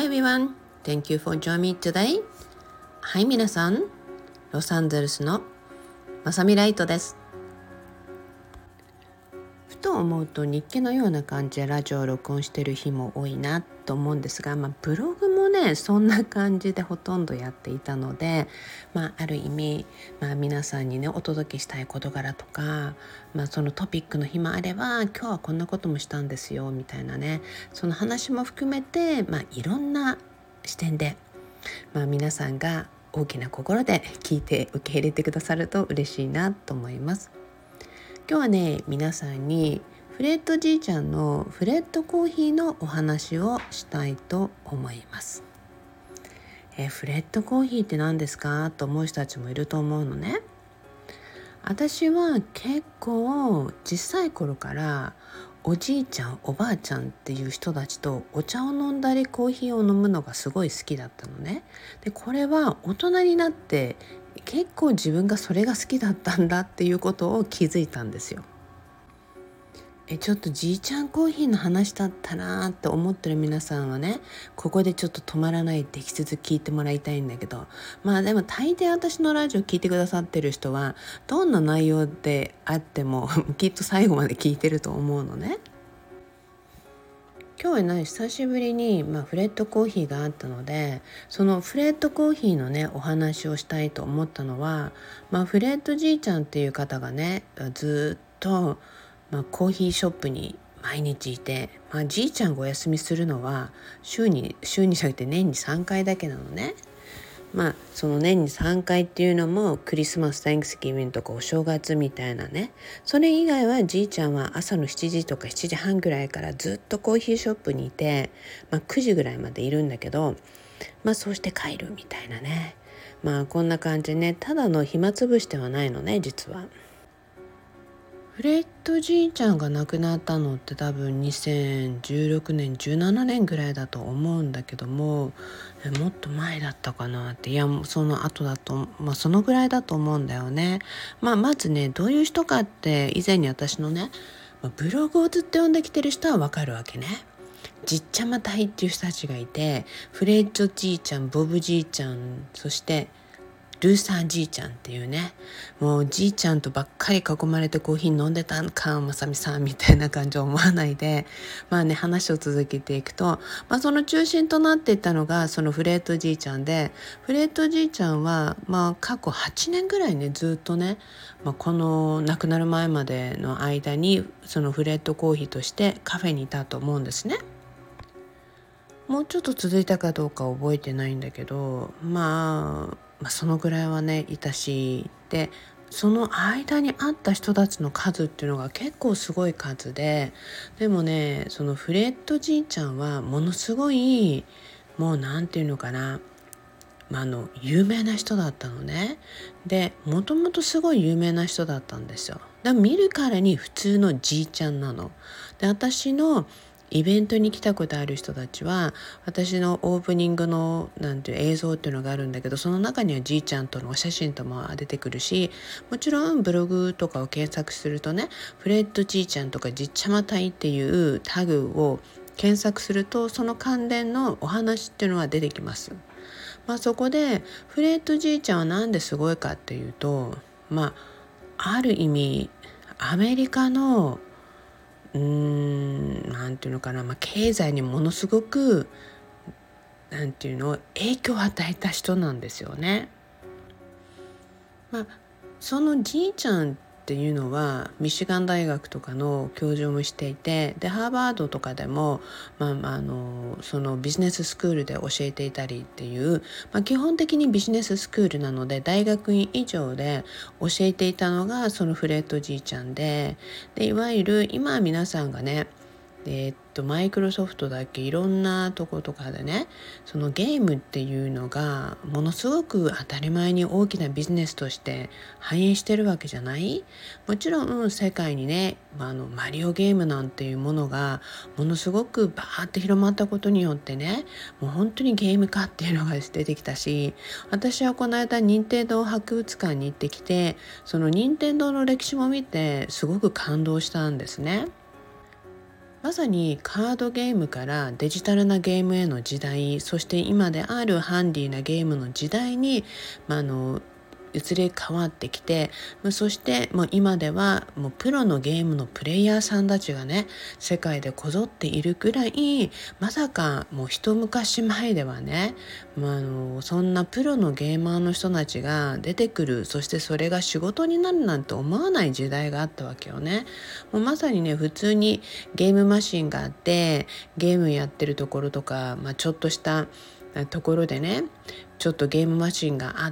everyone, thank you for joining me today. はい、皆さん、ロサンゼルスのまさみライトです。ふと思うと日記のような感じでラジオを録音してる日も多いなと思うんですが、ブログもねそんな感じでほとんどやっていたので、ある意味、皆さんにねお届けしたい事柄とか、そのトピックの日もあれば、今日はこんなこともしたんですよみたいなね、その話も含めて、いろんな視点で、皆さんが大きな心で聞いて受け入れてくださると嬉しいなと思います。今日はね、皆さんにフレッドじいちゃんのフレッドコーヒーのお話をしたいと思います。フレッドコーヒーって何ですかと思う人たちもいると思うのね。私は結構小さい頃からおじいちゃんおばあちゃんっていう人たちとお茶を飲んだりコーヒーを飲むのがすごい好きだったのね。でこれは大人になって結構自分がそれが好きだったんだっていうことを気づいたんですよ。ちょっとじいちゃんコーヒーの話だったなって思ってる皆さんはね、ここでちょっと止まらないで引き続き聞いてもらいたいんだけど、でも大抵私のラジオ聞いてくださってる人はどんな内容であってもきっと最後まで聞いてると思うのね。今日はね久しぶりに、フレッドコーヒーがあったので、そのフレッドコーヒーのねお話をしたいと思ったのは、フレッドじいちゃんっていう方がねずっと、コーヒーショップに毎日いて、じいちゃんがお休みするのは週にじゃなくて年に3回だけなのね。その年に3回っていうのもクリスマス、サンクスギビングとかお正月みたいなね。それ以外はじいちゃんは朝の7時とか7時半ぐらいからずっとコーヒーショップにいて、9時ぐらいまでいるんだけど、そうして帰るみたいなね。こんな感じね。ただの暇つぶしではないのね、実は。フレッドじいちゃんが亡くなったのって多分2016年17年ぐらいだと思うんだけども、もっと前だったかなって。いやその後だと、そのぐらいだと思うんだよね。まずねどういう人かって以前に私のね、ブログをずっと読んできてる人はわかるわけね。じっちゃま隊っていう人たちがいて、フレッドじいちゃん、ボブじいちゃん、そしてルーサーじいちゃんっていうね、もうじいちゃんとばっかり囲まれてコーヒー飲んでたんかまさみさんみたいな感じを思わないで、話を続けていくと、その中心となっていったのがそのフレッドじいちゃんで、フレッドじいちゃんは過去8年ぐらいねずっとね、この亡くなる前までの間にそのフレッドコーヒーとしてカフェにいたと思うんですね。もうちょっと続いたかどうか覚えてないんだけど、そのぐらいはねいたし、でその間に会った人たちの数っていうのが結構すごい数で、でもねそのフレッドじいちゃんはものすごい、もうなんていうのかな、有名な人だったのね。でもともとすごい有名な人だったんですよ。だから見るからに普通のじいちゃんなので、私のイベントに来たことある人たちは私のオープニングのなんていう映像っていうのがあるんだけど、その中にはじいちゃんとのお写真とも出てくるし、もちろんブログとかを検索するとね、フレッドじいちゃんとかじっちゃま隊っていうタグを検索するとその関連のお話っていうのは出てきます。そこでフレッドじいちゃんはなんですごいかっていうと、ある意味アメリカのなんていうのかな、経済にものすごくなんていうの影響を与えた人なんですよね。そのじいちゃんっていうのはミシガン大学とかの教授もしていて、でハーバードとかでも、そのビジネススクールで教えていたりっていう、基本的にビジネススクールなので大学院以上で教えていたのがそのフレッドじいちゃんで、いわゆる今皆さんがね、マイクロソフトだっけ、いろんなとことかでね、そのゲームっていうのがものすごく当たり前に大きなビジネスとして反映してるわけじゃない。もちろん世界にね、マリオゲームなんていうものがものすごくバーって広まったことによってね、もう本当にゲーム化っていうのが出てきたし、私はこの間任天堂博物館に行ってきて、その任天堂の歴史も見てすごく感動したんですね。 まさにカードゲームからデジタルなゲームへの時代、そして今であるハンディなゲームの時代に、移り変わってきて、そしてもう今ではもうプロのゲームのプレイヤーさんたちがね、世界でこぞっているくらい、まさかもう一昔前ではね、そんなプロのゲーマーの人たちが出てくる、そしてそれが仕事になるなんて思わない時代があったわけよね。もうまさにね、普通にゲームマシンがあって、ゲームやってるところとか、ちょっとしたところでね、ちょっとゲームマシンがあって、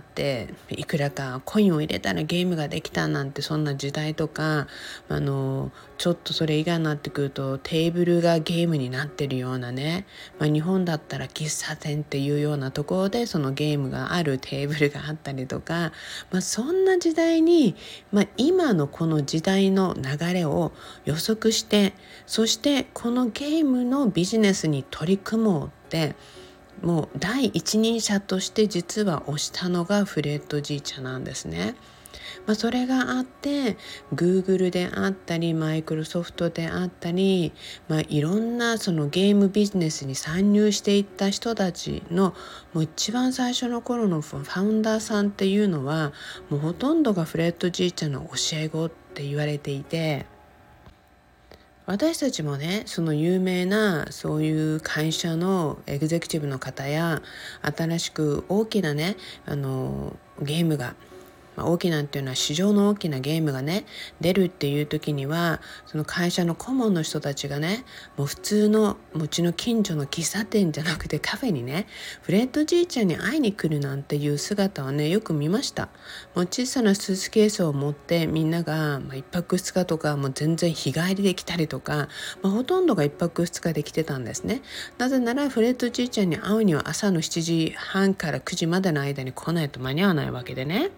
いくらかコインを入れたらゲームができたなんて、そんな時代とか、ちょっとそれ以外になってくるとテーブルがゲームになってるようなね、日本だったら喫茶店っていうようなところでそのゲームがあるテーブルがあったりとか、そんな時代に、今のこの時代の流れを予測して、そしてこのゲームのビジネスに取り組もうってもう第一人者として実は推したのがフレッド・ジーチャなんですね。それがあって、 Google であったりマイクロソフトであったり、いろんなそのゲームビジネスに参入していった人たちのもう一番最初の頃のファウンダーさんっていうのは、もうほとんどがフレッド・ジーチャの教え子って言われていて、私たちもね、その有名なそういう会社のエグゼクティブの方や、新しく大きなね、ゲームが、大きなっていうのは市場の大きなゲームがね出るっていう時には、その会社の顧問の人たちがね、もう普通のうちの近所の喫茶店じゃなくてカフェにね、フレッドじいちゃんに会いに来るなんていう姿はね、よく見ました。もう小さなスーツケースを持ってみんなが、一泊二日とかもう全然日帰りで来たりとか、ほとんどが一泊二日で来てたんですね。なぜならフレッドじいちゃんに会うには朝の7時半から9時までの間に来ないと間に合わないわけでね。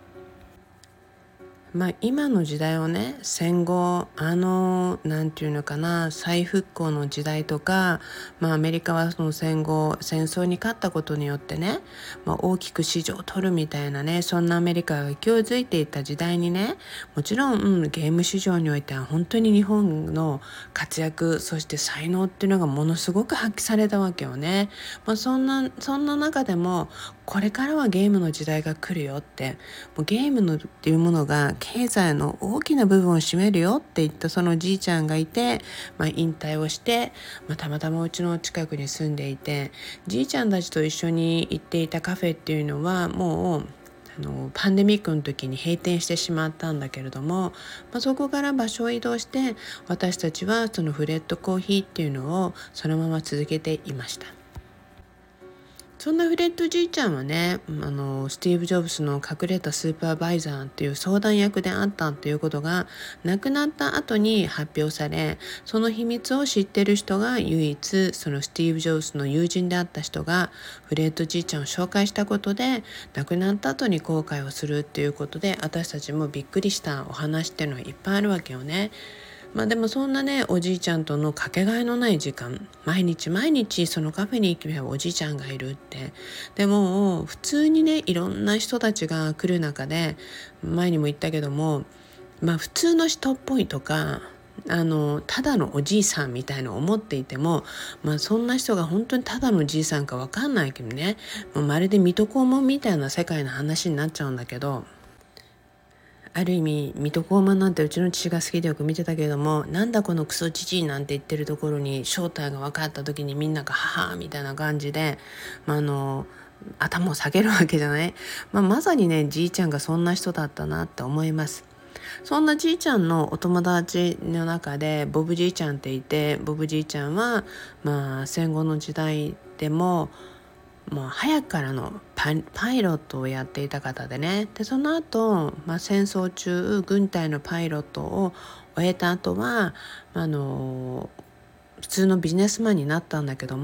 今の時代をね、戦後なんていうのかな、再復興の時代とか、アメリカはその戦後戦争に勝ったことによってね、大きく市場を取るみたいなね、そんなアメリカが勢いづいていた時代にね、もちろん、ゲーム市場においては本当に日本の活躍、そして才能っていうのがものすごく発揮されたわけよね。そんな中でも、これからはゲームの時代が来るよって、もうゲームのっていうものが経済の大きな部分を占めるよって言ったそのじいちゃんがいて、引退をして、たまたまうちの近くに住んでいて、じいちゃんたちと一緒に行っていたカフェっていうのはもうパンデミックの時に閉店してしまったんだけれども、そこから場所を移動して、私たちはそのフレッドコーヒーっていうのをそのまま続けていました。そんなフレッドじいちゃんはね、スティーブ・ジョブズの隠れたスーパーバイザーっていう相談役であったっていうことが亡くなった後に発表され、その秘密を知ってる人が唯一、そのスティーブ・ジョブズの友人であった人がフレッドじいちゃんを紹介したことで、亡くなった後に後悔をするっていうことで、私たちもびっくりしたお話っていうのがいっぱいあるわけよね。でもそんなね、おじいちゃんとのかけがえのない時間、毎日そのカフェに行けばおじいちゃんがいるって。でも普通にね、いろんな人たちが来る中で、前にも言ったけども、普通の人っぽいとか、ただのおじいさんみたいな思っていても、そんな人が本当にただのおじいさんか分かんないけどね、まるで水戸黄門みたいな世界の話になっちゃうんだけど、ある意味水戸黄門なんてうちの父が好きでよく見てたけれども、なんだこのクソじじいなんて言ってるところに正体が分かった時にみんながははみたいな感じで、頭を下げるわけじゃない。まさにね、じいちゃんがそんな人だったなって思います。そんなじいちゃんのお友達の中でボブじいちゃんっていて、ボブじいちゃんは戦後の時代でも早くからのパイロットをやっていた方でね。でその後、戦争中軍隊のパイロットを終えた後は普通のビジネスマンになったんだけども、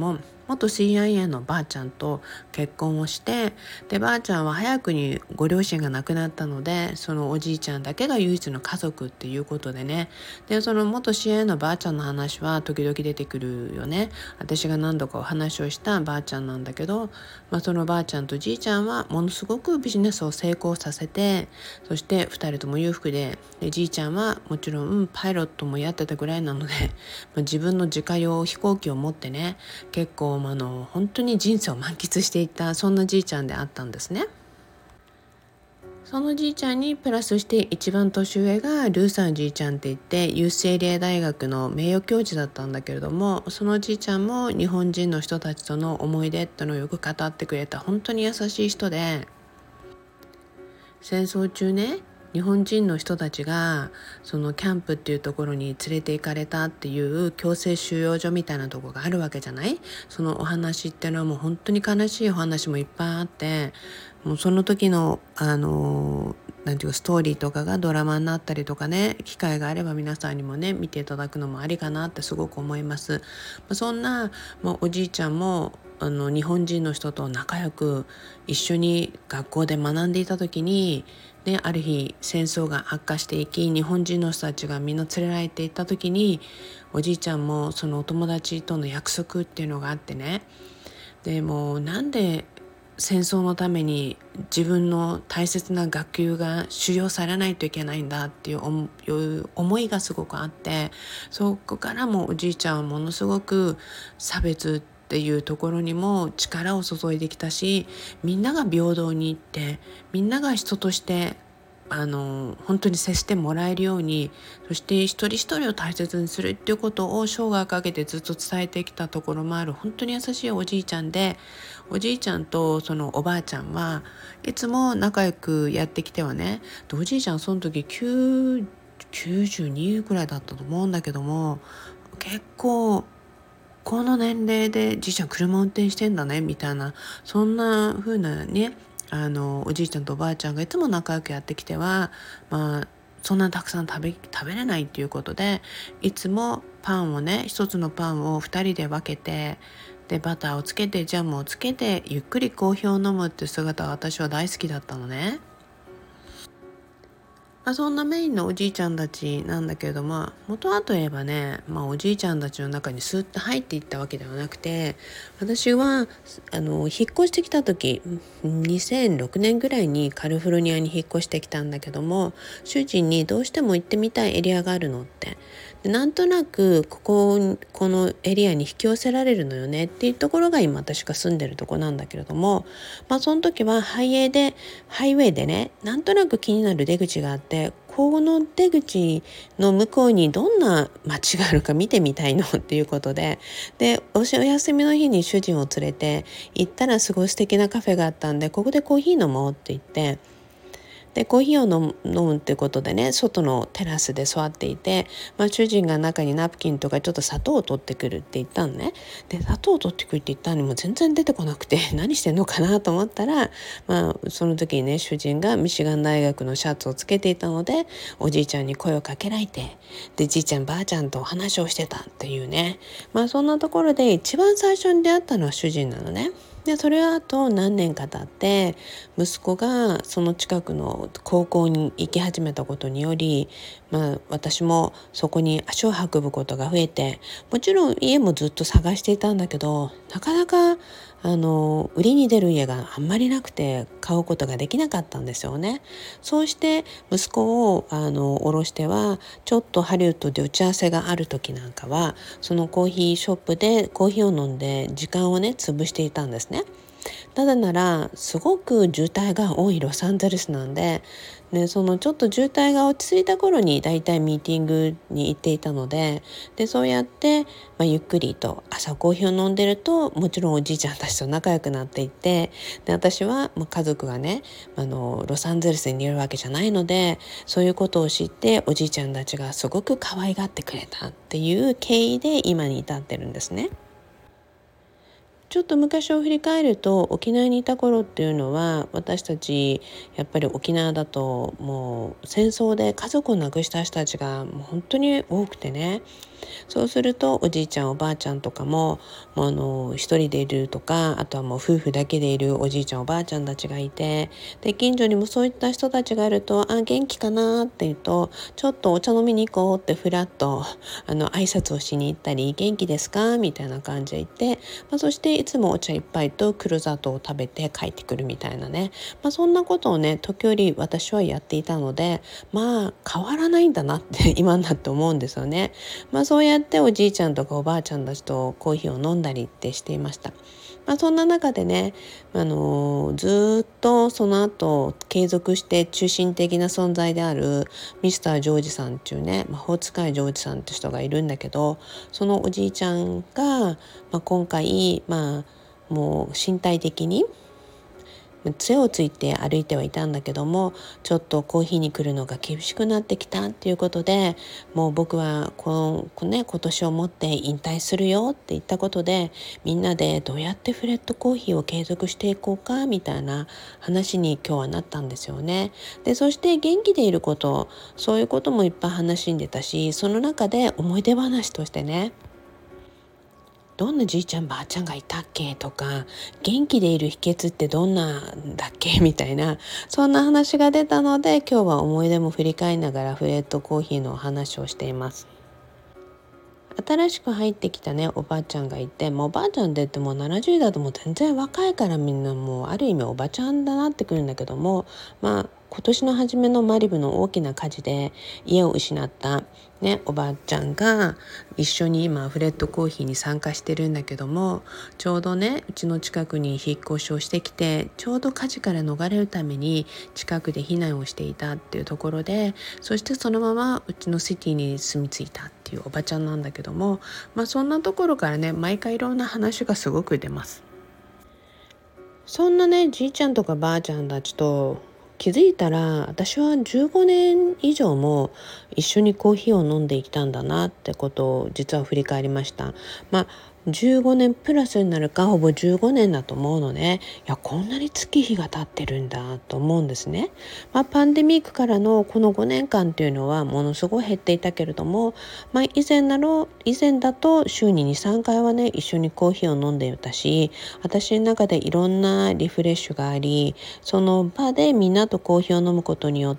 元 CIA のばあちゃんと結婚をして、でばあちゃんは早くにご両親が亡くなったので、そのおじいちゃんだけが唯一の家族っていうことでね。でその元 CIA のばあちゃんの話は時々出てくるよね。私が何度かお話をしたばあちゃんなんだけど、そのばあちゃんとじいちゃんはものすごくビジネスを成功させて、そして2人とも裕福で、じいちゃんはもちろんパイロットもやってたぐらいなので、自分の自家用飛行機を持ってね、結構本当に人生を満喫していた、そんなじいちゃんであったんですね。そのじいちゃんにプラスして一番年上がルーさんじいちゃんって言って、ユースエリア大学の名誉教授だったんだけれども、そのじいちゃんも日本人の人たちとの思い出ってのをよく語ってくれた本当に優しい人で、戦争中ね、日本人の人たちがそのキャンプっていうところに連れて行かれたっていう強制収容所みたいなところがあるわけじゃない。そのお話っていうのはもう本当に悲しいお話もいっぱいあって、もうその時のなんていうかストーリーとかがドラマになったりとかね、機会があれば皆さんにもね見ていただくのもありかなってすごく思います。そんな、おじいちゃんも日本人の人と仲良く一緒に学校で学んでいた時に、ある日戦争が悪化していき、日本人の人たちがみんな連れられていった時に、おじいちゃんもそのお友達との約束っていうのがあってね、でもうなんで戦争のために自分の大切な学級が収容されないといけないんだっていう思いがすごくあって、そこからもおじいちゃんはものすごく差別っていうところにも力を注いできたし、みんなが平等にいって、みんなが人として本当に接してもらえるように、そして一人一人を大切にするっていうことを生涯かけてずっと伝えてきたところもある本当に優しいおじいちゃんで、おじいちゃんとそのおばあちゃんはいつも仲良くやってきてはね、おじいちゃんその時92ぐらいだったと思うんだけども、結構この年齢でじいちゃん車運転してんだねみたいな、そんな風なね、おじいちゃんとおばあちゃんがいつも仲良くやってきては、そんなたくさん食べれないっていうことで、いつもパンをね、一つのパンを2人で分けて、でバターをつけてジャムをつけてゆっくりコーヒーを飲むっていう姿が私は大好きだったのね。そんなメインのおじいちゃんたちなんだけれども、元はといえばね、おじいちゃんたちの中にスーッと入っていったわけではなくて、私は引っ越してきた時2006年ぐらいにカリフォルニアに引っ越してきたんだけども、主人にどうしても行ってみたいエリアがあるのって、でなんとなくこのエリアに引き寄せられるのよねっていうところが今私が住んでるとこなんだけれども、その時はハイウェイでね、なんとなく気になる出口があって、この出口の向こうにどんな街があるか見てみたいのっていうことで、お休みの日に主人を連れて行ったらすごい素敵なカフェがあったんで、ここでコーヒー飲もうって言って、でコーヒーを飲むってことでね、外のテラスで座っていて、主人が中にナプキンとかちょっと砂糖を取ってくるって言ったのね。で砂糖を取ってくるって言ったのにも全然出てこなくて何してんのかなと思ったら、その時にね、主人がミシガン大学のシャツをつけていたので、おじいちゃんに声をかけられて、でじいちゃんばあちゃんとお話をしてたっていうね、そんなところで一番最初に出会ったのは主人なのね。でそれはあと何年か経って、息子がその近くの高校に行き始めたことにより、私もそこに足を運ぶことが増えて、もちろん家もずっと探していたんだけど、なかなか売りに出る家があんまりなくて買うことができなかったんですよね。そうして息子を下ろしては、ちょっとハリウッドで打ち合わせがある時なんかは、そのコーヒーショップでコーヒーを飲んで時間をね潰していたんですね。ただならすごく渋滞が多いロサンゼルスなんで、そのちょっと渋滞が落ち着いた頃にだいたいミーティングに行っていたので、そうやって、ゆっくりと朝コーヒーを飲んでると、もちろんおじいちゃんたちと仲良くなっていって、で私は、家族がねロサンゼルスにいるわけじゃないので、そういうことを知っておじいちゃんたちがすごく可愛がってくれたっていう経緯で今に至ってるんですね。 ちょっと昔を振り返ると、沖縄にいた頃っていうのは、私たちやっぱり沖縄だともう戦争で家族を亡くした人たちがもう本当に多くてね、そうするとおじいちゃんおばあちゃんとかもう一人でいるとか、あとはもう夫婦だけでいるおじいちゃんおばあちゃんたちがいて、で近所にもそういった人たちがいると、元気かなって言うと、ちょっとお茶飲みに行こうってふらっと挨拶をしに行ったり、元気ですかみたいな感じで言って、そしていつもお茶一杯と黒砂糖を食べて帰ってくるみたいなね、そんなことをね時折私はやっていたので、変わらないんだなって今になって思うんですよね。そうやっておじいちゃんとかおばあちゃんたちとコーヒーを飲んだりってしていました。そんな中でね、ずっとその後継続して中心的な存在であるミスタージョージさんっていうね、魔法使いジョージさんって人がいるんだけど、そのおじいちゃんが、今回、もう身体的に杖をついて歩いてはいたんだけども、ちょっとコーヒーに来るのが厳しくなってきたっていうことで、もう僕は今年をもって引退するよって言ったことで、みんなでどうやってフレットコーヒーを継続していこうかみたいな話に今日はなったんですよね。でそして元気でいること、そういうこともいっぱい話しんでたし、その中で思い出話としてね、どんなじいちゃんばあちゃんがいたっけとか、元気でいる秘訣ってどんなんだっけみたいな、そんな話が出たので、今日は思い出も振り返りながらフレットコーヒーのお話をしています。新しく入ってきたねおばあちゃんがいて、おばあちゃんでってもう70だともう全然若いから、みんなもうある意味おばちゃんだなってくるんだけども、今年の初めのマリブの大きな火事で家を失ったおばあちゃんが一緒に今フレットコーヒーに参加してるんだけども、ちょうどねうちの近くに引っ越しをしてきて、ちょうど火事から逃れるために近くで避難をしていたっていうところで、そしてそのままうちのシティに住み着いたっていうおばちゃんなんだけども、そんなところからね毎回いろんな話がすごく出ます。そんなねじいちゃんとかばあちゃんたちと気づいたら、私は15年以上も一緒にコーヒーを飲んできたんだなってことを実は振り返りました。15年プラスになるか、ほぼ15年だと思うので、こんなに月日が経ってるんだと思うんですね。パンデミックからのこの5年間っていうのはものすごい減っていたけれども、以前だと週に 2,3 回はね一緒にコーヒーを飲んでいたし、私の中でいろんなリフレッシュがあり、その場でみんなとコーヒーを飲むことによって、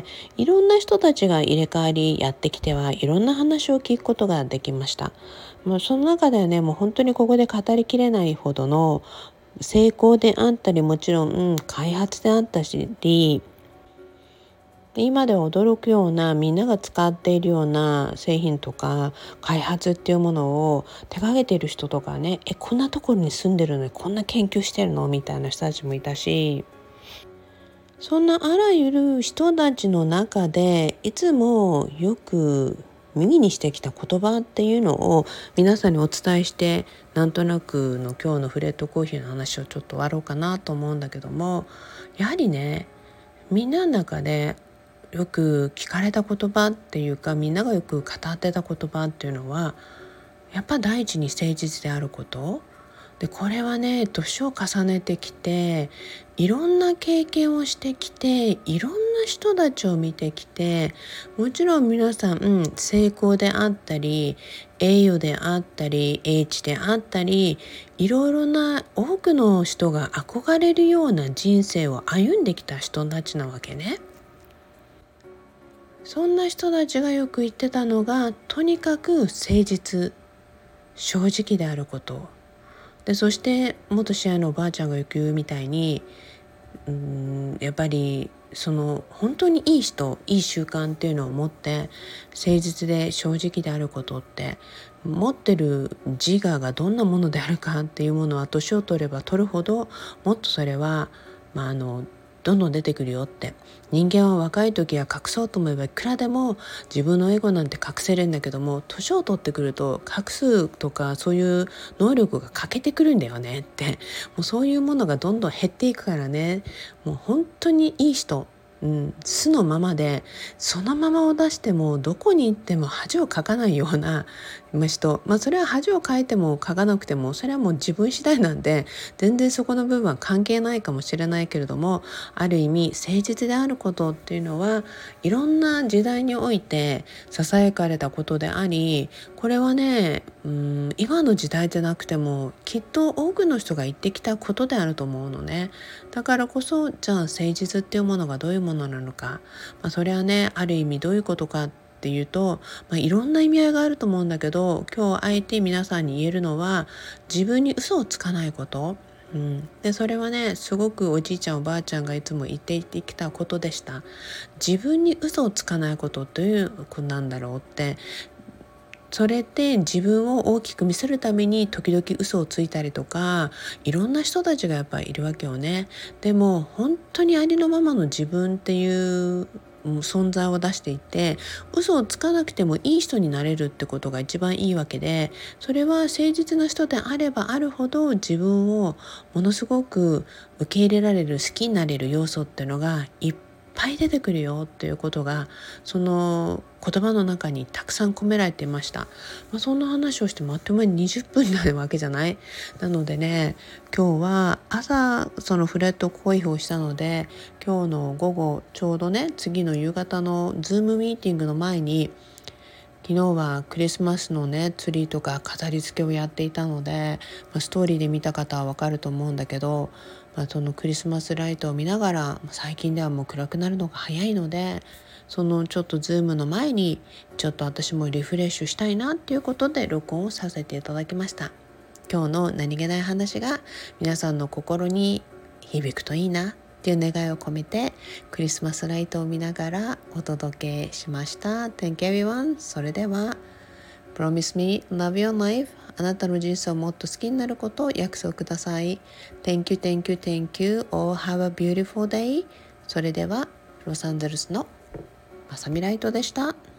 いろんな人たちが入れ替わりやってきてはいろんな話を聞くことができました。その中ではねもう本当にここで語りきれないほどの成功であったり、もちろん、開発であったり、今では驚くようなみんなが使っているような製品とか開発っていうものを手掛けている人とかね、こんなところに住んでるのにこんな研究してるのみたいな人たちもいたし、そんなあらゆる人たちの中でいつもよく耳にしてきた言葉っていうのを皆さんにお伝えして、なんとなくの今日のフレットコーヒーの話をちょっと終わろうかなと思うんだけども、やはりねみんなの中でよく聞かれた言葉っていうか、みんながよく語ってた言葉っていうのは、やっぱ第一に誠実であることで、これはね年を重ねてきて、いろんな経験をしてきて、いろんな人たちを見てきて、もちろん皆さん、成功であったり栄誉であったり英知であったり、いろいろな多くの人が憧れるような人生を歩んできた人たちなわけね。そんな人たちがよく言ってたのが、とにかく誠実、正直であることで、そして元試合のおばあちゃんがよく言うみたいに、やっぱりその本当にいい人、いい習慣っていうのを持って誠実で正直であることって、持ってる自我がどんなものであるかっていうものは年を取れば取るほどもっとそれは、どんどん出てくるよって。人間は若い時は隠そうと思えばいくらでも自分のエゴなんて隠せるんだけども、年を取ってくると隠すとかそういう能力が欠けてくるんだよねって。もうそういうものがどんどん減っていくからね、もう本当にいい人素のままでそのままを出してもどこに行っても恥をかかないような人、それは恥をかいてもかかなくてもそれはもう自分次第なんで全然そこの部分は関係ないかもしれないけれども、ある意味誠実であることっていうのはいろんな時代においてささやかれたことであり、これはね今の時代でなくてもきっと多くの人が言ってきたことであると思うのね。だからこそじゃあ誠実っていうものがどういうものなのか、それはねある意味どういうことかっていうと、いろんな意味合いがあると思うんだけど、今日あえて皆さんに言えるのは自分に嘘をつかないこと。でそれはねすごくおじいちゃんおばあちゃんがいつも言ってきたことでした。自分に嘘をつかないことということなんだろうって、それって自分を大きく見せるために時々嘘をついたりとか、いろんな人たちがやっぱりいるわけよね。でも本当にありのままの自分っていう存在を出していて、嘘をつかなくてもいい人になれるってことが一番いいわけで、それは誠実な人であればあるほど自分をものすごく受け入れられる、好きになれる要素っていうのがいっぱい出てくるよっていうことがその言葉の中にたくさん込められていました。そんな話をしてもあっという間に20分になるわけじゃない。なのでね、今日は朝そのフレットコーヒーをしたので、今日の午後ちょうどね次の夕方のズームミーティングの前に、昨日はクリスマスのねツリーとか飾り付けをやっていたので、ストーリーで見た方はわかると思うんだけど、そのクリスマスライトを見ながら、最近ではもう暗くなるのが早いので、そのちょっとズームの前にちょっと私もリフレッシュしたいなっていうことで録音をさせていただきました。今日の何気ない話が皆さんの心に響くといいなっていう願いを込めて、クリスマスライトを見ながらお届けしました。 Thank you everyone。 それでは Promise me love your life。 あなたの人生をもっと好きになることを約束ください。 Thank you, thank you, thank you. All have a beautiful day。 それではロサンゼルスのまさみライトでした。